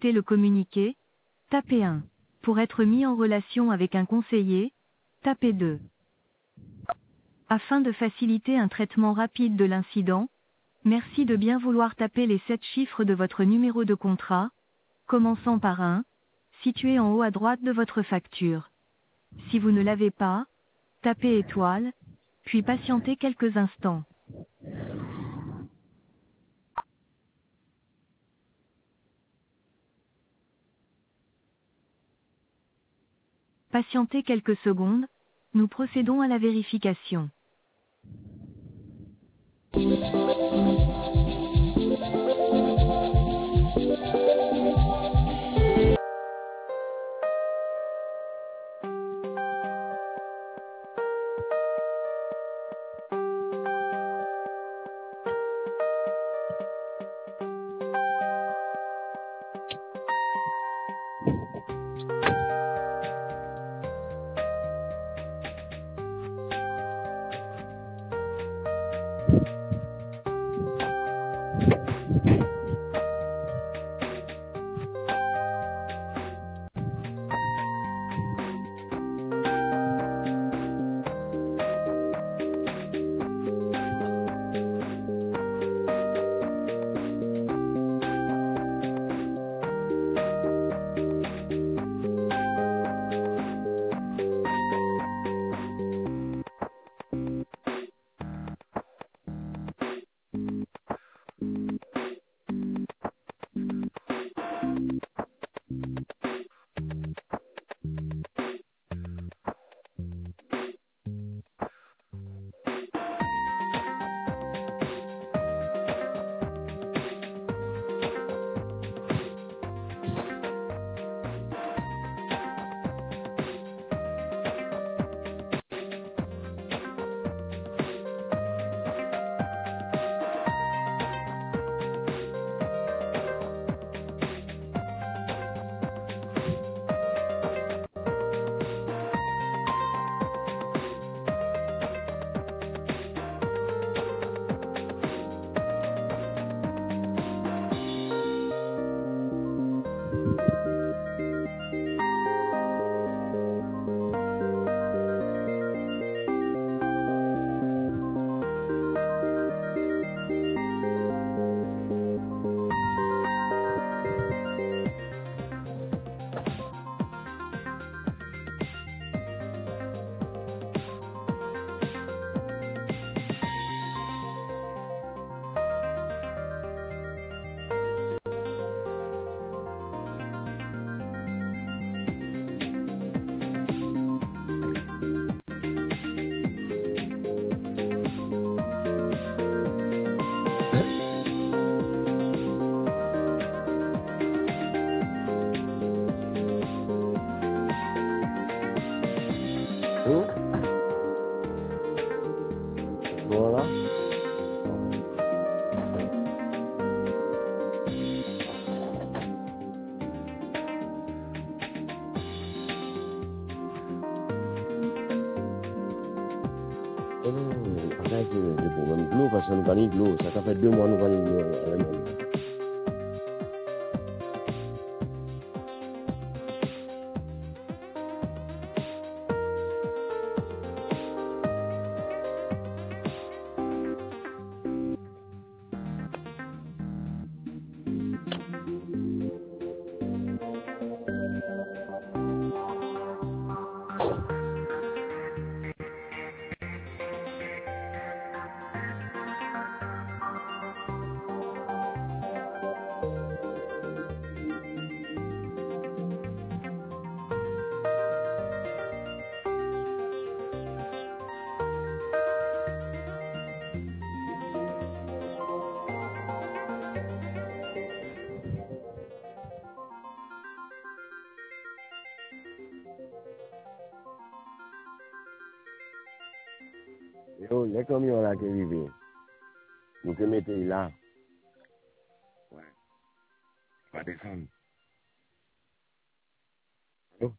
consulter le communiqué, tapez 1. Pour être mis en relation avec un conseiller, tapez 2. Afin de faciliter un traitement rapide de l'incident, merci de bien vouloir taper les 7 chiffres de votre numéro de contrat, commençant par 1, situé en haut à droite de votre facture. Si vous ne l'avez pas, tapez étoile, puis patientez quelques instants. Patientez quelques secondes, nous procédons à la vérification. Voilà. Arrête les problèmes de l'eau, parce que nous gagnons de l'eau. Ça fait 2 mois que nous gagnons de l'eau. Yo, les camions là qui arrivent, nous te mettons là. Ouais, pas descendre. Allô?